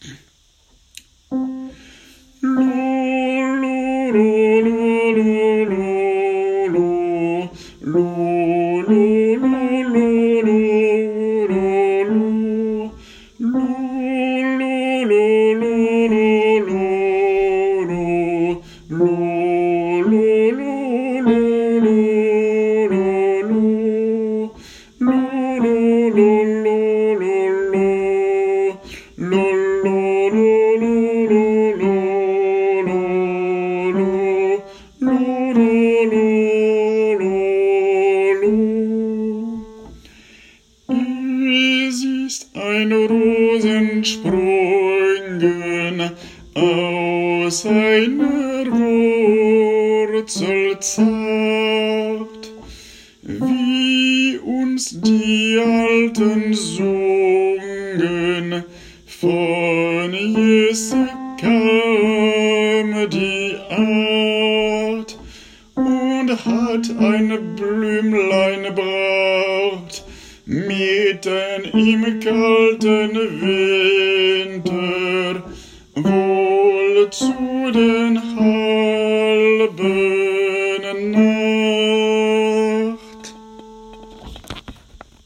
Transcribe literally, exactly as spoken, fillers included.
Ein Rosensprüngen aus einer Wurzel zart, wie uns die Alten sungen, von Jesse kam die Art und hat ein Blümlein bracht, mitten im kalten Winter, wohl zu den Haaren.